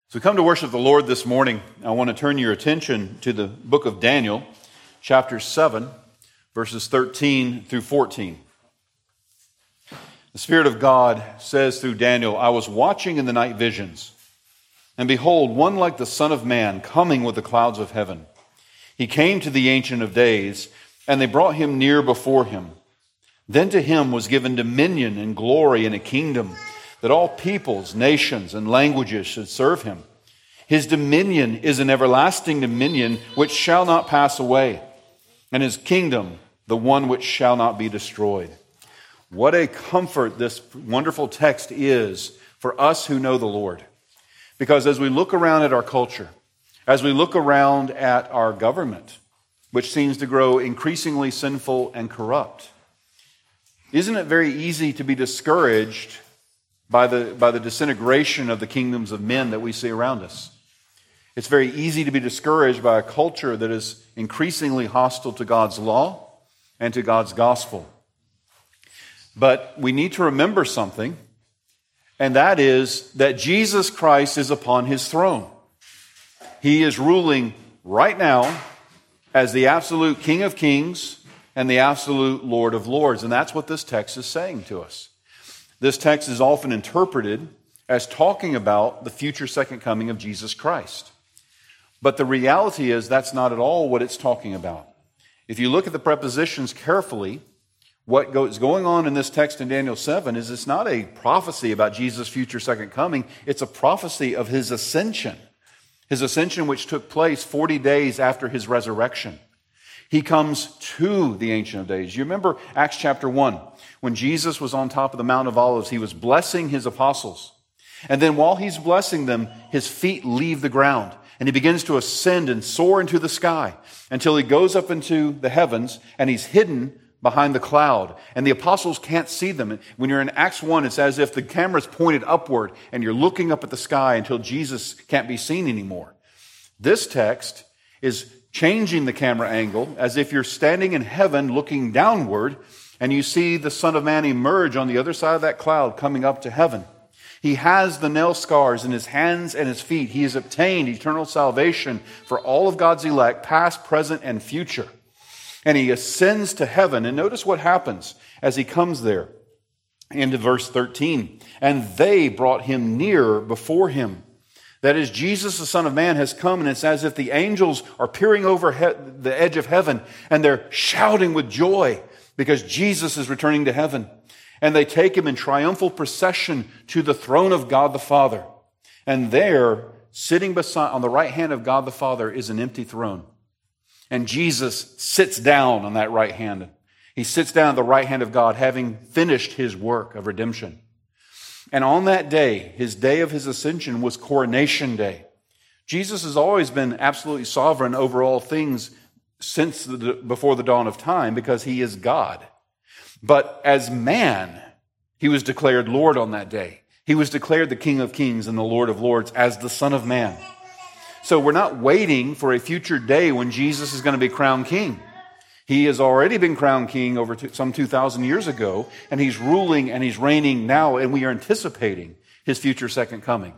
So we come to worship the Lord this morning. I want to turn your attention to the book of Daniel, chapter 7, verses 13 through 14. The Spirit of God says through Daniel, I was watching in the night visions, and behold, one like the Son of Man coming with the clouds of heaven. He came to the Ancient of Days, and they brought him near before him. Then to him was given dominion and glory and a kingdom, that all peoples, nations, and languages should serve him. His dominion is an everlasting dominion which shall not pass away, and his kingdom the one which shall not be destroyed. What a comfort this wonderful text is for us who know the Lord. Because as we look around at our culture, as we look around at our government, which seems to grow increasingly sinful and corrupt, isn't it very easy to be discouraged by the disintegration of the kingdoms of men that we see around us? It's very easy to be discouraged by a culture that is increasingly hostile to God's law and to God's gospel. But we need to remember something, and that is that Jesus Christ is upon his throne. He is ruling right now as the absolute King of Kings and the absolute Lord of Lords. And that's what this text is saying to us. This text is often interpreted as talking about the future second coming of Jesus Christ. But the reality is that's not at all what it's talking about. If you look at the prepositions carefully, what is going on in this text in Daniel 7 is it's not a prophecy about Jesus' future second coming. It's a prophecy of his ascension. His ascension which took place 40 days after his resurrection. He comes to the Ancient of Days. You remember Acts chapter 1, when Jesus was on top of the Mount of Olives, he was blessing his apostles. And then while he's blessing them, his feet leave the ground. And he begins to ascend and soar into the sky until he goes up into the heavens and he's hidden behind the cloud. And the apostles can't see them. When you're in Acts 1, it's as if the camera's pointed upward and you're looking up at the sky until Jesus can't be seen anymore. This text is changing the camera angle as if you're standing in heaven looking downward and you see the Son of Man emerge on the other side of that cloud coming up to heaven. He has the nail scars in his hands and his feet. He has obtained eternal salvation for all of God's elect, past, present, and future. And he ascends to heaven. And notice what happens as he comes there. Into verse 13. And they brought him near before him. That is, Jesus, the Son of Man, has come, and it's as if the angels are peering over the edge of heaven, and they're shouting with joy because Jesus is returning to heaven. And they take him in triumphal procession to the throne of God the Father. And there, sitting on the right hand of God the Father, is an empty throne. And Jesus sits down on that right hand. He sits down at the right hand of God, having finished his work of redemption. And on that day, his day of his ascension was coronation day. Jesus has always been absolutely sovereign over all things since before the dawn of time because he is God. But as man, he was declared Lord on that day. He was declared the King of Kings and the Lord of Lords as the Son of Man. So we're not waiting for a future day when Jesus is going to be crowned king. He has already been crowned king over some 2,000 years ago, and he's ruling and he's reigning now, and we are anticipating his future second coming.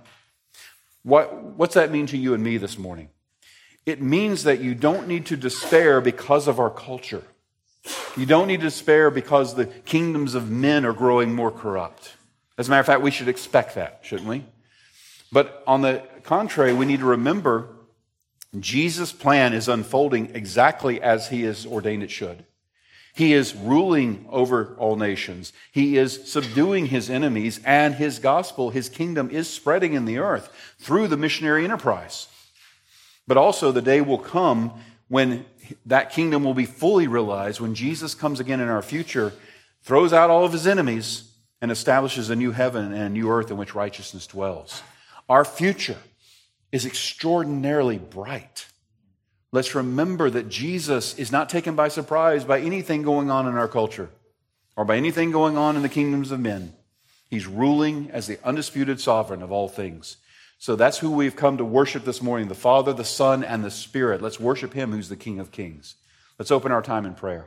What's that mean to you and me this morning? It means that you don't need to despair because of our culture. You don't need to despair because the kingdoms of men are growing more corrupt. As a matter of fact, we should expect that, shouldn't we? But on the contrary, we need to remember Jesus' plan is unfolding exactly as he has ordained it should. He is ruling over all nations. He is subduing his enemies, and his gospel, his kingdom, is spreading in the earth through the missionary enterprise. But also the day will come when that kingdom will be fully realized, when Jesus comes again in our future, throws out all of his enemies, and establishes a new heaven and a new earth in which righteousness dwells. Our future is extraordinarily bright. Let's remember that Jesus is not taken by surprise by anything going on in our culture or by anything going on in the kingdoms of men. He's ruling as the undisputed sovereign of all things. So that's who we've come to worship this morning, the Father, the Son, and the Spirit. Let's worship him who's the King of Kings. Let's open our time in prayer.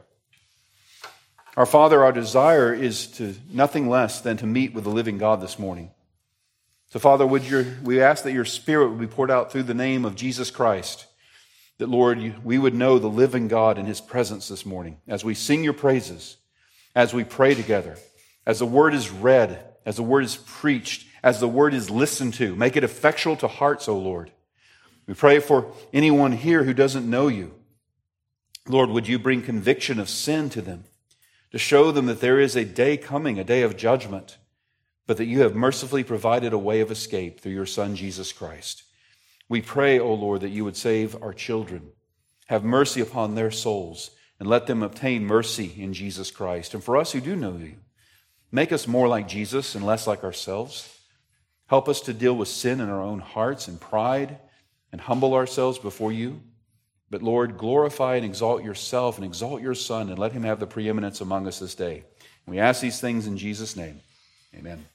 Our Father, our desire is to nothing less than to meet with the living God this morning. So, Father, we ask that your Spirit would be poured out through the name of Jesus Christ, that, Lord, we would know the living God in his presence this morning as we sing your praises, as we pray together, as the word is read, as the word is preached, as the word is listened to. Make it effectual to hearts, O Lord. We pray for anyone here who doesn't know you. Lord, would you bring conviction of sin to them, to show them that there is a day coming, a day of judgment, but that you have mercifully provided a way of escape through your Son, Jesus Christ. We pray, O Lord, that you would save our children. Have mercy upon their souls and let them obtain mercy in Jesus Christ. And for us who do know you, make us more like Jesus and less like ourselves. Help us to deal with sin in our own hearts and pride and humble ourselves before you. But Lord, glorify and exalt yourself and exalt your Son and let him have the preeminence among us this day. And we ask these things in Jesus' name. Amen.